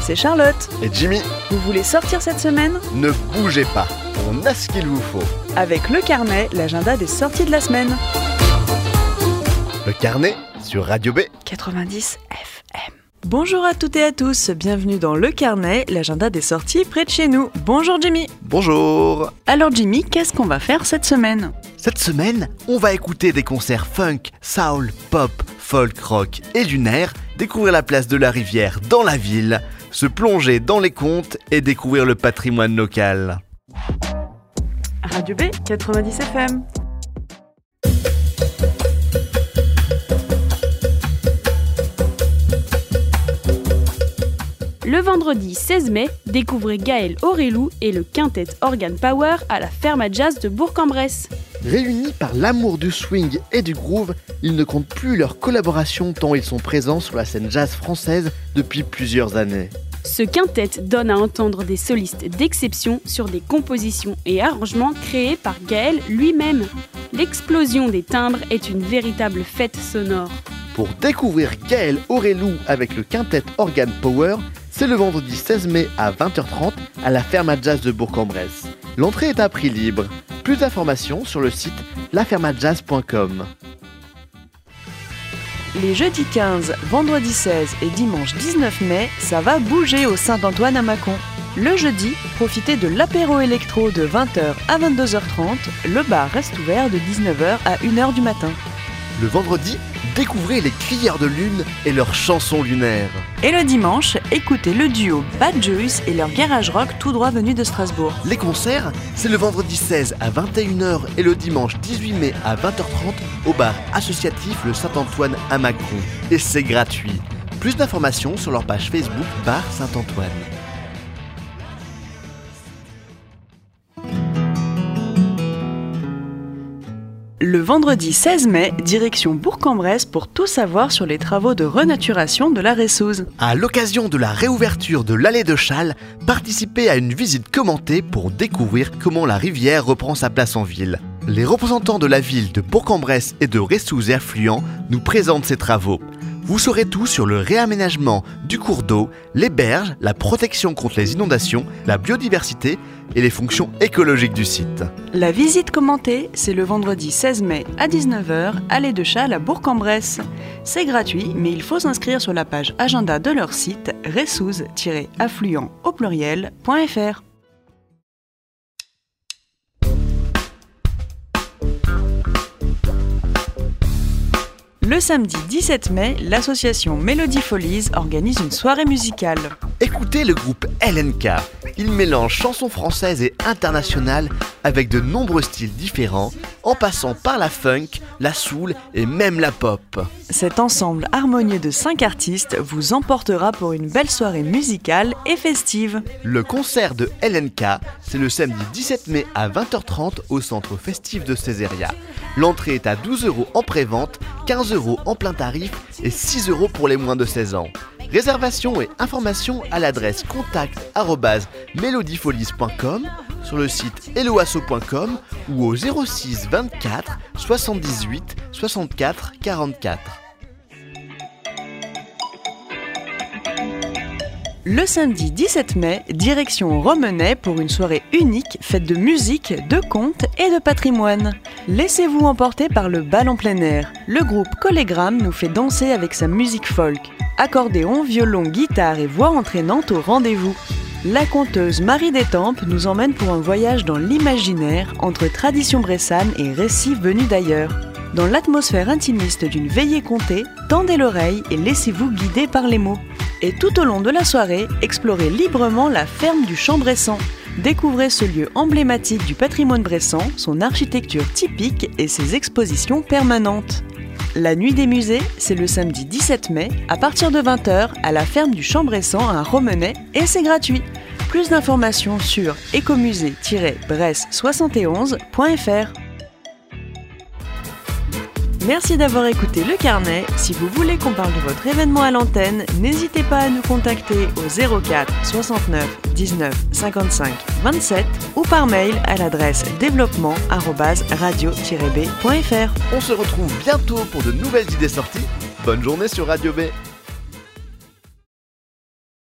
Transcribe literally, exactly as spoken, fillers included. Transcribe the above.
c'est Charlotte. Et Jimmy. Vous voulez sortir cette semaine ? Ne bougez pas, on a ce qu'il vous faut. Avec le carnet, l'agenda des sorties de la semaine. Le carnet sur Radio B quatre-vingt-dix F M. Bonjour à toutes et à tous, bienvenue dans Le Carnet, l'agenda des sorties près de chez nous. Bonjour Jimmy. Bonjour. Alors Jimmy, qu'est-ce qu'on va faire cette semaine ? Cette semaine, on va écouter des concerts funk, soul, pop, folk, rock et lunaire, découvrir la place de la Rivière dans la ville, se plonger dans les contes et découvrir le patrimoine local. Radio B quatre-vingt-dix F M. Le vendredi seize mai, découvrez Gaël Aurélou et le quintet Organ Power à la ferme à jazz de Bourg-en-Bresse. Réunis par l'amour du swing et du groove, ils ne comptent plus leur collaboration tant ils sont présents sur la scène jazz française depuis plusieurs années. Ce quintet donne à entendre des solistes d'exception sur des compositions et arrangements créés par Gaël lui-même. L'explosion des timbres est une véritable fête sonore. Pour découvrir Gaël Aurélou avec le quintet Organ Power, c'est le vendredi seize mai à vingt heures trente à la ferme à jazz de Bourg-en-Bresse. L'entrée est à prix libre. Plus d'informations sur le site la ferme à jazz point com. Les jeudis quinze, vendredi seize et dimanche dix-neuf mai, ça va bouger au Saint-Antoine à Mâcon. Le jeudi, profitez de l'apéro électro de vingt heures à vingt-deux heures trente. Le bar reste ouvert de dix-neuf heures à une heure du matin. Le vendredi, découvrez les Crieurs de Lune et leurs chansons lunaires. Et le dimanche, écoutez le duo Bad Juice et leur garage rock tout droit venu de Strasbourg. Les concerts, c'est le vendredi seize à vingt et une heures et le dimanche dix-huit mai à vingt heures trente au bar associatif Le Saint-Antoine à Mâcon. Et c'est gratuit. Plus d'informations sur leur page Facebook Bar Saint-Antoine. Le vendredi seize mai, direction Bourg-en-Bresse pour tout savoir sur les travaux de renaturation de la Ressouze. À l'occasion de la réouverture de l'allée de Châles, participez à une visite commentée pour découvrir comment la rivière reprend sa place en ville. Les représentants de la ville de Bourg-en-Bresse et de Ressouze et affluents nous présentent ces travaux. Vous saurez tout sur le réaménagement du cours d'eau, les berges, la protection contre les inondations, la biodiversité et les fonctions écologiques du site. La visite commentée, c'est le vendredi seize mai à dix-neuf heures, allée de Châles à Bourg-en-Bresse. C'est gratuit, mais il faut s'inscrire sur la page agenda de leur site ressouze tiret affluent au pluriel point f r. Le samedi dix-sept mai, l'association Melody Folies organise une soirée musicale. Écoutez le groupe L N K. Il mélange chansons françaises et internationales avec de nombreux styles différents, en passant par la funk, la soul et même la pop. Cet ensemble harmonieux de cinq artistes vous emportera pour une belle soirée musicale et festive. Le concert de L N K, c'est le samedi dix-sept mai à vingt heures trente au centre festif de Césaria. L'entrée est à douze euros en pré-vente, quinze euros en plein tarif et six euros pour les moins de seize ans. Réservation et informations à l'adresse contact arobase melodifolies point com, sur le site helloasso point com ou au zéro six vingt-quatre soixante-dix-huit soixante-quatre quarante-quatre. Le samedi dix-sept mai, direction Romenay pour une soirée unique faite de musique, de contes et de patrimoine. Laissez-vous emporter par le bal en plein air. Le groupe Collégramme nous fait danser avec sa musique folk. Accordéon, violon, guitare et voix entraînante au rendez-vous. La conteuse Marie Détampes nous emmène pour un voyage dans l'imaginaire entre tradition bressane et récits venus d'ailleurs. Dans l'atmosphère intimiste d'une veillée contée, tendez l'oreille et laissez-vous guider par les mots. Et tout au long de la soirée, explorez librement la ferme du Champ Bressan. Découvrez ce lieu emblématique du patrimoine bressan, son architecture typique et ses expositions permanentes. La nuit des musées, c'est le samedi dix-sept mai, à partir de vingt heures, à la ferme du Champ Bressan à Romenay, et c'est gratuit. Plus d'informations sur écomusée tiret bresse soixante et onze point f r. Merci d'avoir écouté Le Carnet. Si vous voulez qu'on parle de votre événement à l'antenne, n'hésitez pas à nous contacter au zéro quatre soixante-neuf dix-neuf cinquante-cinq vingt-sept ou par mail à l'adresse développement arobase radio tiret b point f r. On se retrouve bientôt pour de nouvelles idées sorties. Bonne journée sur Radio B.